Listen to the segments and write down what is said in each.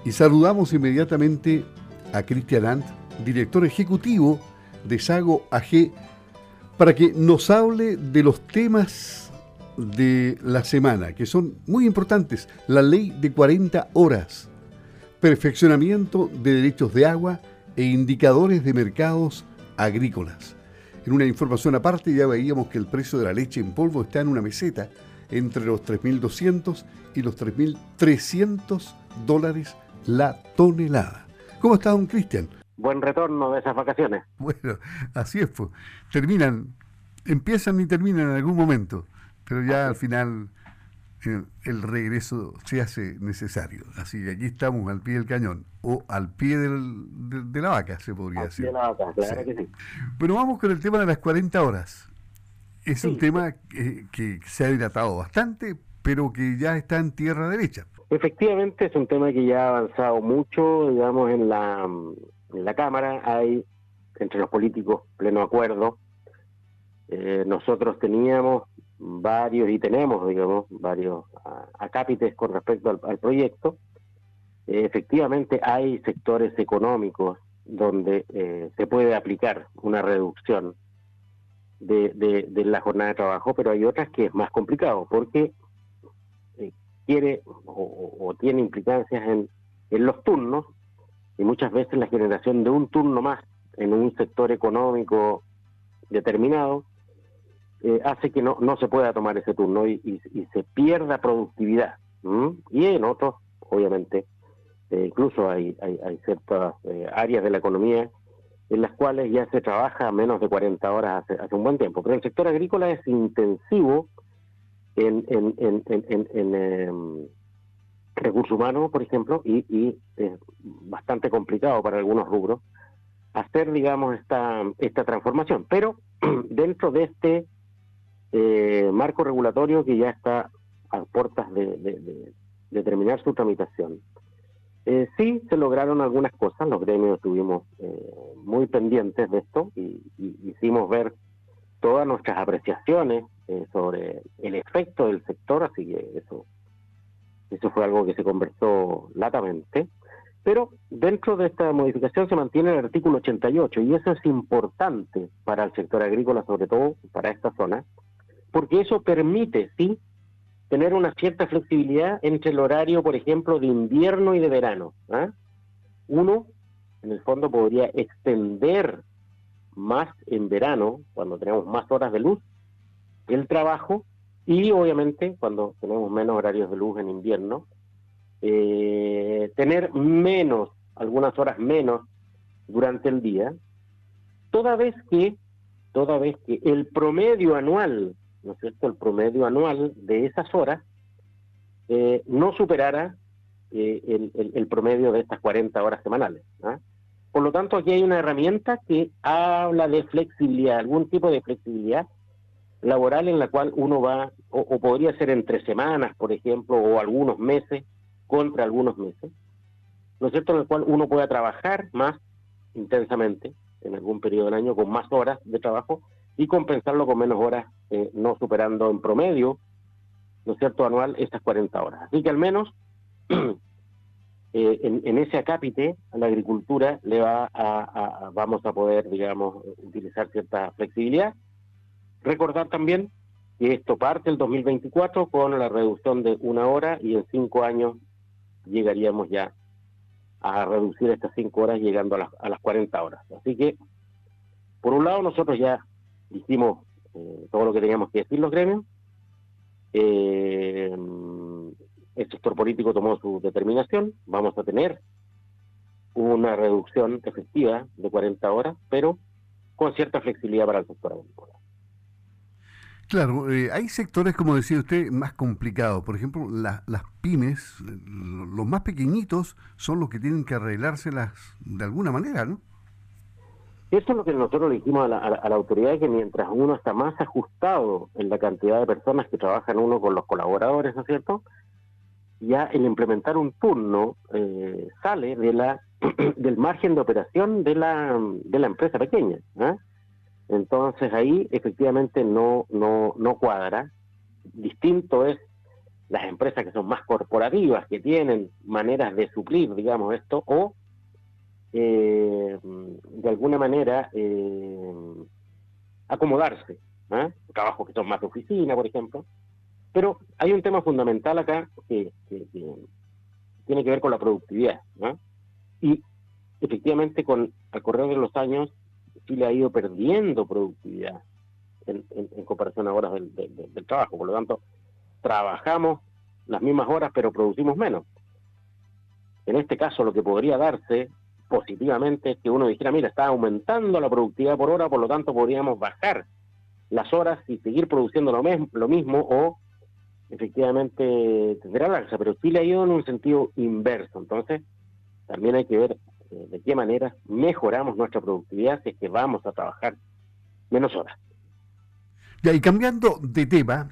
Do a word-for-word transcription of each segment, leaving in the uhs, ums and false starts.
Y saludamos inmediatamente a Cristian Ant, director ejecutivo de Sago A G, para que nos hable de los temas de la semana, que son muy importantes. La ley de cuarenta horas, perfeccionamiento de derechos de agua e indicadores de mercados agrícolas. En una información aparte, ya veíamos que el precio de la leche en polvo está en una meseta entre los tres mil doscientos y los tres mil trescientos dólares la tonelada. ¿Cómo está, don Cristian? Buen retorno de esas vacaciones. Bueno, así es, pues. Terminan, empiezan y terminan en algún momento, pero ya al final el, el regreso se hace necesario. Así que aquí estamos al pie del cañón, o al pie del, de, de la vaca, se podría al decir. Pie de la vaca, claro sí. que sí. Bueno, vamos con el tema de las cuarenta horas. Es sí. un tema que, que se ha dilatado bastante, pero que ya está en tierra derecha. Efectivamente, es un tema que ya ha avanzado mucho, digamos, en la, en la Cámara. Hay, entre los políticos, pleno acuerdo. Eh, nosotros teníamos varios, y tenemos, digamos, varios a, acápites con respecto al, al proyecto. Eh, efectivamente, hay sectores económicos donde eh, se puede aplicar una reducción de, de, de la jornada de trabajo, pero hay otras que es más complicado, porque eh, quiere o, o tiene implicancias en, en los turnos, y muchas veces la generación de un turno más en un sector económico determinado eh, hace que no, no se pueda tomar ese turno y, y, y se pierda productividad. ¿Mm? Y en otros, obviamente, eh, incluso hay, hay, hay ciertas eh, áreas de la economía en las cuales ya se trabaja menos de cuarenta horas hace, hace un buen tiempo. Pero el sector agrícola es intensivo en, en, en, en, en, en eh, recursos humanos, por ejemplo, y, y es bastante complicado para algunos rubros hacer, digamos, esta, esta transformación. Pero dentro de este eh, marco regulatorio que ya está a puertas de, de, de, de terminar su tramitación, Eh, sí, se lograron algunas cosas, los gremios estuvimos eh, muy pendientes de esto y, y hicimos ver todas nuestras apreciaciones eh, sobre el efecto del sector, así que eso, eso fue algo que se conversó latamente. Pero dentro de esta modificación se mantiene el artículo ochenta y ocho, y eso es importante para el sector agrícola, sobre todo para esta zona, porque eso permite, sí, tener una cierta flexibilidad entre el horario, por ejemplo, de invierno y de verano. ¿eh? Uno, en el fondo, podría extender más en verano, cuando tenemos más horas de luz, el trabajo, y obviamente, cuando tenemos menos horarios de luz en invierno, eh, tener menos, algunas horas menos durante el día, toda vez que, toda vez que el promedio anual, ¿no es cierto?, el promedio anual de esas horas eh, no superara eh, el, el, el promedio de estas cuarenta horas semanales. ¿eh? Por lo tanto, aquí hay una herramienta que habla de flexibilidad, algún tipo de flexibilidad laboral en la cual uno va, o, o podría ser entre semanas, por ejemplo, o algunos meses, contra algunos meses, ¿no es cierto?, en el cual uno pueda trabajar más intensamente en algún periodo del año con más horas de trabajo y compensarlo con menos horas, eh, no superando en promedio, ¿no es cierto?, anual esas cuarenta horas. Así que al menos eh, en, en ese acápite a la agricultura le va a, a, a, vamos a poder, digamos, utilizar cierta flexibilidad. Recordar también que esto parte el dos mil veinticuatro con la reducción de una hora, y en cinco años llegaríamos ya a reducir estas cinco horas llegando a las, a las cuarenta horas. Así que, por un lado, nosotros ya hicimos eh, todo lo que teníamos que decir los gremios. Eh, el sector político tomó su determinación. Vamos a tener una reducción efectiva de cuarenta horas, pero con cierta flexibilidad para el sector agrícola. Claro, eh, hay sectores, como decía usted, más complicados. Por ejemplo, la, las pymes, los más pequeñitos, son los que tienen que arreglárselas de alguna manera, ¿no? Eso es lo que nosotros le dijimos a la, a la, a la autoridad, que mientras uno está más ajustado en la cantidad de personas que trabajan uno con los colaboradores, ¿no es cierto?, ya el implementar un turno eh, sale de la del margen de operación de la, de la empresa pequeña. ¿eh? Entonces ahí efectivamente no, no, no cuadra. Distinto es las empresas que son más corporativas, que tienen maneras de suplir, digamos, esto, o eh, de alguna manera eh, acomodarse, ¿eh? Trabajos que son más de oficina, por ejemplo. Pero hay un tema fundamental acá que, que, que tiene que ver con la productividad, ¿no? Y efectivamente, con al correr de los años, Chile ha ido perdiendo productividad en, en, en comparación a horas del, del, del trabajo. Por lo tanto, trabajamos las mismas horas, pero producimos menos. En este caso, lo que podría darse positivamente es que uno dijera, mira, está aumentando la productividad por hora, por lo tanto podríamos bajar las horas y seguir produciendo lo, mes, lo mismo, o efectivamente tendrá la alza, pero Chile ha ido en un sentido inverso. Entonces, también hay que ver eh, de qué manera mejoramos nuestra productividad si es que vamos a trabajar menos horas. Ya, y cambiando de tema,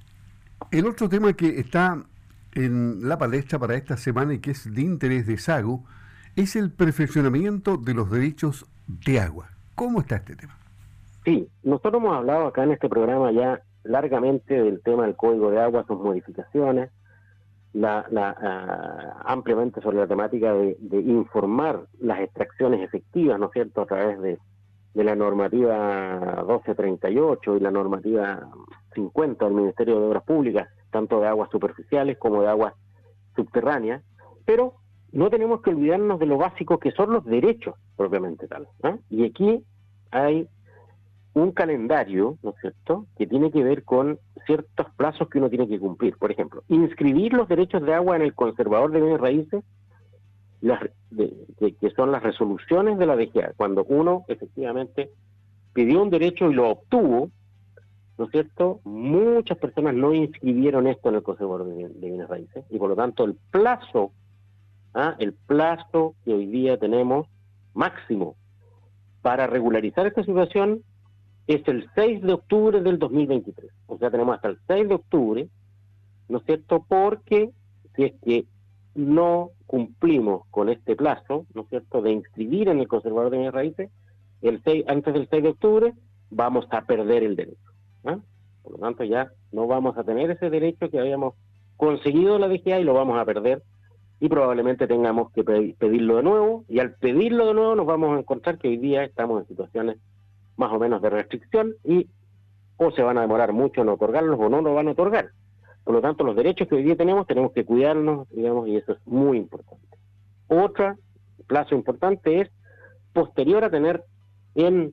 el otro tema que está en la palestra para esta semana y que es de interés de SAGO es el perfeccionamiento de los derechos de agua. ¿Cómo está este tema? Sí, nosotros hemos hablado acá en este programa ya largamente del tema del Código de Agua, sus modificaciones, la, la, uh, ampliamente sobre la temática de, de informar las extracciones efectivas, ¿no es cierto?, a través de, de la normativa doce treinta y ocho y la normativa cincuenta del Ministerio de Obras Públicas, tanto de aguas superficiales como de aguas subterráneas, pero no tenemos que olvidarnos de lo básico que son los derechos propiamente tal, ¿eh? Y aquí hay un calendario, ¿no es cierto?, que tiene que ver con ciertos plazos que uno tiene que cumplir. Por ejemplo, inscribir los derechos de agua en el conservador de bienes raíces, las, de, de, que son las resoluciones de la D G A. Cuando uno efectivamente pidió un derecho y lo obtuvo, ¿no es cierto?, muchas personas no inscribieron esto en el conservador de, de bienes raíces, y por lo tanto el plazo, ¿ah? el plazo que hoy día tenemos máximo para regularizar esta situación es el seis de octubre del dos mil veintitrés. O sea, tenemos hasta el seis de octubre, ¿no es cierto?, porque si es que no cumplimos con este plazo, ¿no es cierto?, de inscribir en el conservador de bienes raíces, el seis, antes del seis de octubre, vamos a perder el derecho, ¿eh? Por lo tanto, ya no vamos a tener ese derecho que habíamos conseguido de la D G A y lo vamos a perder, y probablemente tengamos que pedirlo de nuevo, y al pedirlo de nuevo nos vamos a encontrar que hoy día estamos en situaciones más o menos de restricción, y o se van a demorar mucho en otorgarlos o no nos van a otorgar. Por lo tanto, los derechos que hoy día tenemos, tenemos que cuidarnos, digamos, y eso es muy importante. Otro plazo importante es, posterior a tener en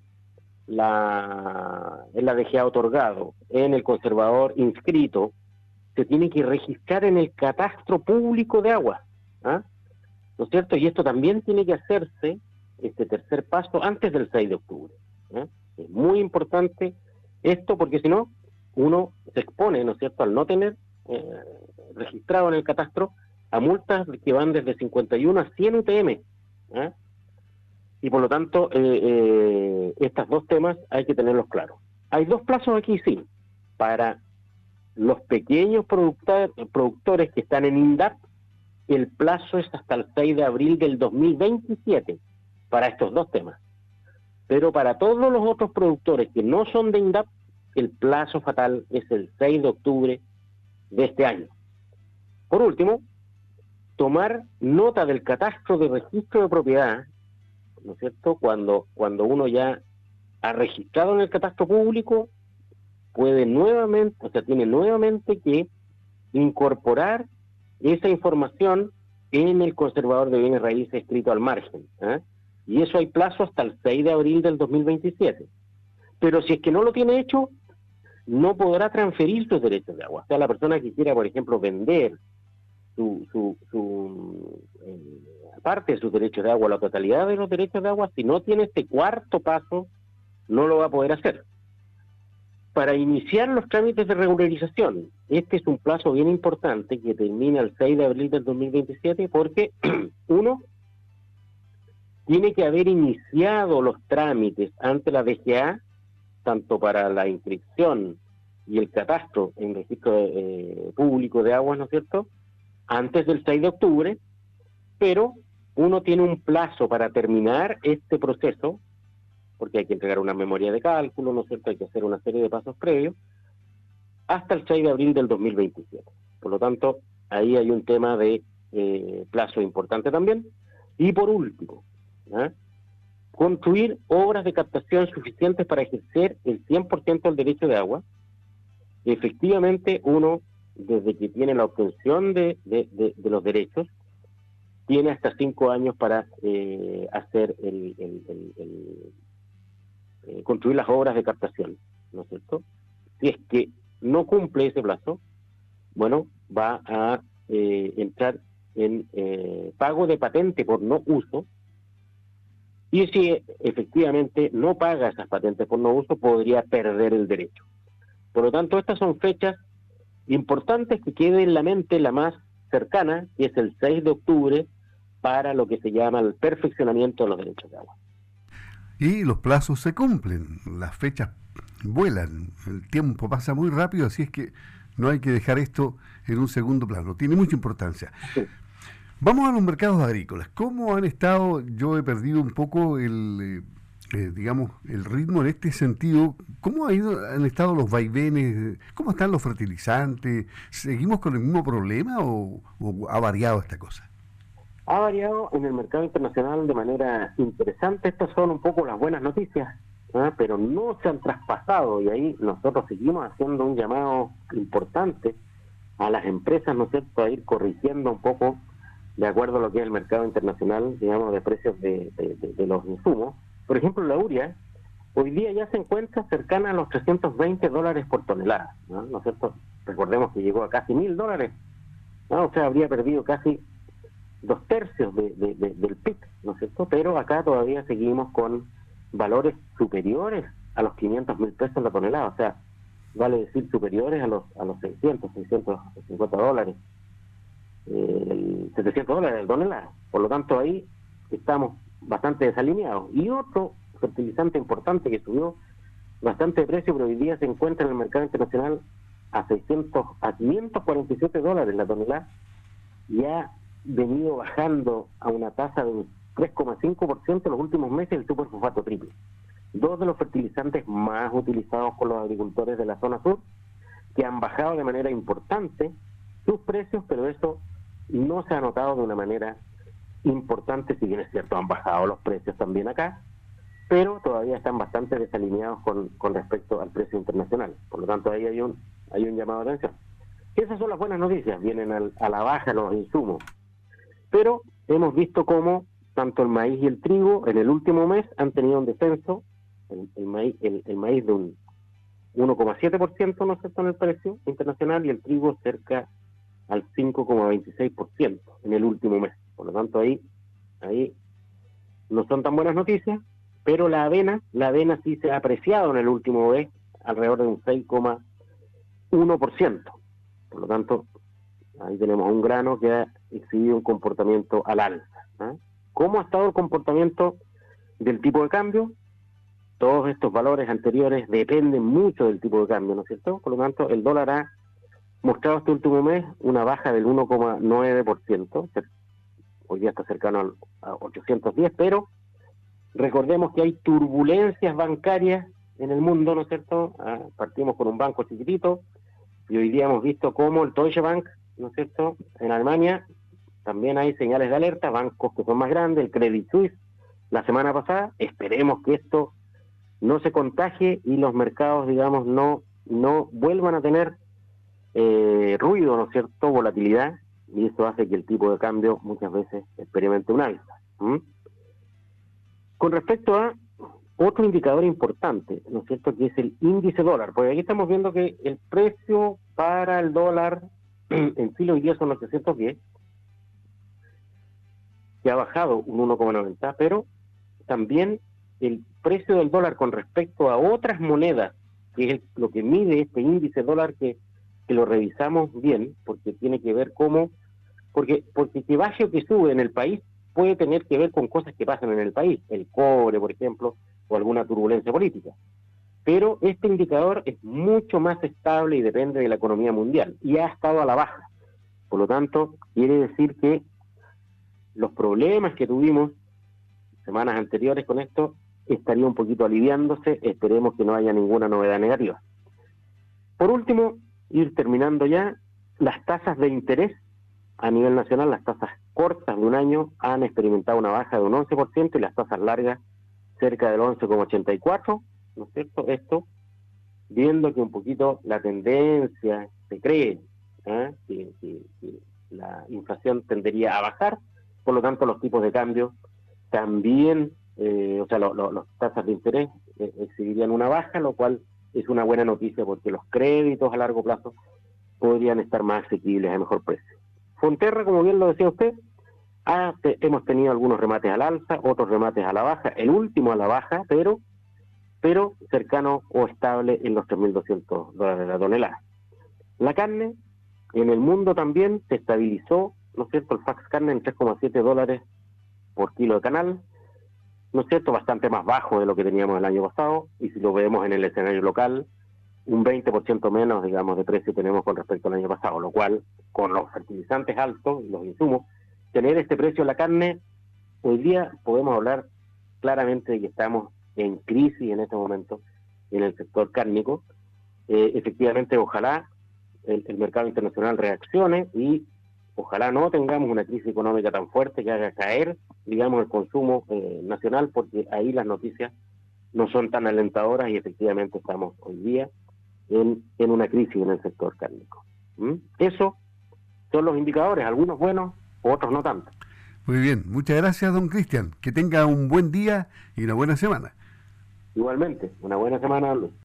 la, en la D G A otorgado, en el conservador inscrito, se tiene que registrar en el catastro público de agua, ¿ah? ¿No es cierto? Y esto también tiene que hacerse, este tercer paso, antes del seis de octubre. ¿Eh? Es muy importante esto, porque si no, uno se expone, ¿no es cierto?, al no tener eh, registrado en el catastro a multas que van desde cincuenta y uno a cien U T M. ¿Eh? Y por lo tanto, eh, eh, estos dos temas hay que tenerlos claros. Hay dos plazos aquí, sí, para los pequeños productores, productores que están en INDAP. El plazo es hasta el seis de abril del dos mil veintisiete para estos dos temas. Pero para todos los otros productores que no son de INDAP, el plazo fatal es el seis de octubre de este año. Por último, tomar nota del catastro de registro de propiedad, ¿no es cierto? Cuando, cuando uno ya ha registrado en el catastro público, puede nuevamente, o sea, tiene nuevamente que incorporar esa información en el conservador de bienes raíces escrito al margen, ¿eh? Y eso hay plazo hasta el seis de abril del dos mil veintisiete. Pero si es que no lo tiene hecho, no podrá transferir sus derechos de agua. O sea, la persona que quiera, por ejemplo, vender su, su, su eh, parte de sus derechos de agua, la totalidad de los derechos de agua, si no tiene este cuarto paso, no lo va a poder hacer. Para iniciar los trámites de regularización, este es un plazo bien importante que termina el seis de abril del dos mil veintisiete, porque uno tiene que haber iniciado los trámites ante la D G A, tanto para la inscripción y el catastro en registro eh, público de aguas, ¿no es cierto?, antes del seis de octubre, pero uno tiene un plazo para terminar este proceso, porque hay que entregar una memoria de cálculo, ¿no es cierto?, hay que hacer una serie de pasos previos, hasta el seis de abril del dos mil veintisiete. Por lo tanto, ahí hay un tema de eh, plazo importante también. Y por último, ¿eh? construir obras de captación suficientes para ejercer el cien por ciento del derecho de agua. Efectivamente, uno, desde que tiene la obtención de, de, de, de los derechos, tiene hasta cinco años para eh, hacer el, el, el, el eh, construir las obras de captación, ¿no es cierto? Si es que no cumple ese plazo, bueno, va a eh, entrar en eh, pago de patente por no uso, y si efectivamente no paga esas patentes por no uso, podría perder el derecho. Por lo tanto, estas son fechas importantes que quede en la mente la más cercana, que es el seis de octubre, para lo que se llama el perfeccionamiento de los derechos de agua. Y los plazos se cumplen, las fechas vuelan, el tiempo pasa muy rápido, así es que no hay que dejar esto en un segundo plano, tiene mucha importancia. Sí. Vamos a los mercados agrícolas. ¿Cómo han estado? Yo he perdido un poco el, eh, digamos, el ritmo en este sentido. ¿Cómo ha ido, han estado los vaivenes? ¿Cómo están los fertilizantes? ¿Seguimos con el mismo problema o, o ha variado esta cosa? Ha variado en el mercado internacional de manera interesante. Estas son un poco las buenas noticias, ¿eh? Pero no se han traspasado, y ahí nosotros seguimos haciendo un llamado importante a las empresas, ¿no es cierto?, a ir corrigiendo un poco de acuerdo a lo que es el mercado internacional, digamos, de precios de, de, de, de los insumos. Por ejemplo, la urea hoy día ya se encuentra cercana a los trescientos veinte dólares por tonelada, ¿no? ¿No es cierto? Recordemos que llegó a casi mil dólares, ¿no? O sea, habría perdido casi dos tercios de, de, de, del pic, ¿no es cierto? Pero acá todavía seguimos con valores superiores a los quinientos mil pesos la tonelada, o sea, vale decir superiores a los a los seiscientos, seiscientos cincuenta dólares, eh, setecientos dólares la tonelada. Por lo tanto, ahí estamos bastante desalineados. Y otro fertilizante importante que subió bastante de precio, pero hoy día se encuentra en el mercado internacional a seiscientos, a quinientos cuarenta y siete dólares la tonelada, y ha venido bajando a una tasa de un tres coma cinco por ciento en los últimos meses el superfosfato triple, dos de los fertilizantes más utilizados por los agricultores de la zona sur, que han bajado de manera importante sus precios, pero eso no se ha notado de una manera importante, si bien es cierto, han bajado los precios también acá, pero todavía están bastante desalineados con, con respecto al precio internacional. Por lo tanto, ahí hay un, hay un llamado de atención. Esas son las buenas noticias, vienen al, a la baja los insumos. Pero hemos visto cómo tanto el maíz y el trigo en el último mes han tenido un descenso, el, el, maíz, el, el maíz de un uno coma siete por ciento, ¿no es cierto?, en el precio internacional, y el trigo cerca al cinco coma veintiséis por ciento en el último mes. Por lo tanto, ahí, ahí no son tan buenas noticias, pero la avena, la avena sí se ha apreciado en el último mes alrededor de un seis coma uno por ciento. Por lo tanto, ahí tenemos un grano que ha exhibido un comportamiento al alza, ¿eh? ¿Cómo ha estado el comportamiento del tipo de cambio? Todos estos valores anteriores dependen mucho del tipo de cambio, ¿no es cierto? Por lo tanto, el dólar ha mostrado este último mes una baja del uno coma nueve por ciento, hoy día está cercano a ochocientos diez, pero recordemos que hay turbulencias bancarias en el mundo, ¿no es cierto? Ah, partimos con un banco chiquitito, y hoy día hemos visto cómo el Deutsche Bank, ¿no es cierto?, en Alemania también hay señales de alerta, bancos que son más grandes, el Credit Suisse la semana pasada. Esperemos que esto no se contagie y los mercados, digamos, no, no vuelvan a tener eh, ruido, ¿no es cierto?, volatilidad, y eso hace que el tipo de cambio muchas veces experimente un alza. ¿Mm? Con respecto a otro indicador importante, ¿no es cierto?, que es el índice dólar, porque aquí estamos viendo que el precio para el dólar en Chile hoy día son ochocientos diez, que ha bajado un uno coma noventa, pero también el precio del dólar con respecto a otras monedas, que es lo que mide este índice dólar, que, que lo revisamos bien, porque tiene que ver cómo, porque, porque que baje o que sube en el país puede tener que ver con cosas que pasan en el país, el cobre, por ejemplo, o alguna turbulencia política. Pero este indicador es mucho más estable y depende de la economía mundial, y ha estado a la baja. Por lo tanto, quiere decir que los problemas que tuvimos semanas anteriores con esto estaría un poquito aliviándose. Esperemos que no haya ninguna novedad negativa. Por último, ir terminando ya, las tasas de interés a nivel nacional, las tasas cortas de un año han experimentado una baja de un once por ciento y las tasas largas cerca del once coma ochenta y cuatro por ciento, ¿no es cierto? Esto viendo que un poquito la tendencia se cree, ¿eh? que, que, que la inflación tendería a bajar, por lo tanto los tipos de cambio también, eh, o sea, lo, lo, las tasas de interés eh, exhibirían una baja, lo cual es una buena noticia porque los créditos a largo plazo podrían estar más asequibles a mejor precio. Fonterra, como bien lo decía usted, ha, te, hemos tenido algunos remates al alza, otros remates a la baja, el último a la baja, pero pero cercano o estable en los tres mil doscientos dólares la tonelada. La carne, en el mundo también se estabilizó, ¿no es cierto?, el Fax Carne en tres coma siete dólares por kilo de canal, ¿no es cierto?, bastante más bajo de lo que teníamos el año pasado, y si lo vemos en el escenario local, un veinte por ciento menos, digamos, de precio tenemos con respecto al año pasado, lo cual, con los fertilizantes altos y los insumos, tener este precio de la carne, hoy día podemos hablar claramente de que estamos en crisis en este momento en el sector cárnico. Eh, efectivamente, ojalá el, el mercado internacional reaccione y ojalá no tengamos una crisis económica tan fuerte que haga caer, digamos, el consumo eh, nacional, porque ahí las noticias no son tan alentadoras y efectivamente estamos hoy día en, en una crisis en el sector cárnico. ¿Mm? Eso son los indicadores, algunos buenos, otros no tanto. Muy bien, muchas gracias, don Cristian. Que tenga un buen día y una buena semana. Igualmente, una buena semana, Luis.